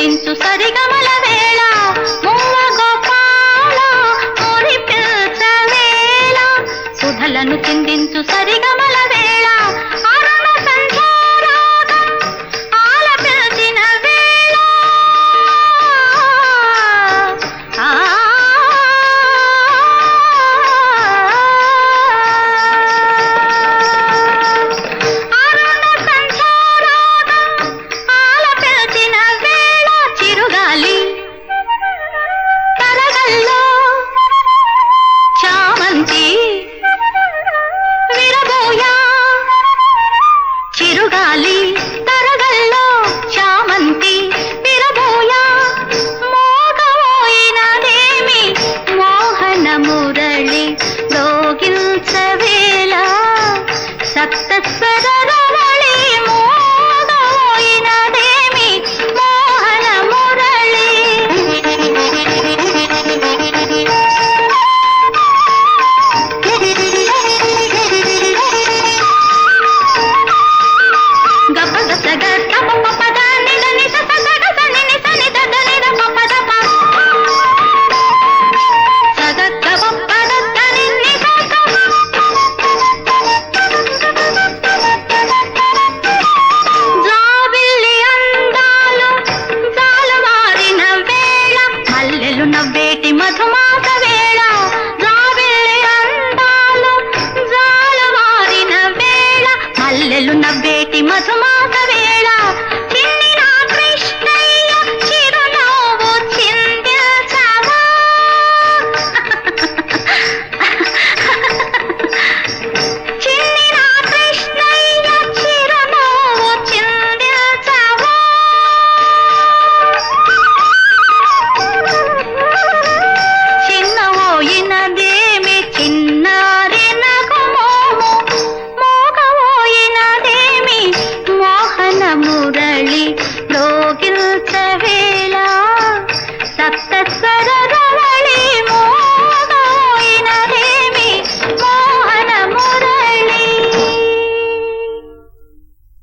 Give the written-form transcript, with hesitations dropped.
చిందించు సరిగమల వేళ మువ్వ గోపాల మురిపిల్చ వేళ సుధలను చిందించు సరిగమల వేళ అరుణ సంధ్యారాగం ఆలపించిన వేళ చిరుగాలి తరగల్లో చామంతి విరబోయా మోగవోయినదేమి మోహన మురళి లోగిల్చవేళ సప్తస్వర రవళి మోగవోయినదేమి మోహన మురళి నవ్వేటి మధుమాస వేళ జాబిల్లి అందాలు జాలవారిన వేళ మల్లెలు నవ్వేటి మధుమాస వేళ చిన్ని నా కృష్ణయ్య చిరునవ్వు చిందించవా చిన్ని నా కృష్ణయ్య చిరునవ్వు చిందించవా చిన్నవోయినదేమి చిన్నారి నగుమోము మోగవోయినదేమి మోహన మురళి లోగిల్చవేళ సప్తస్వర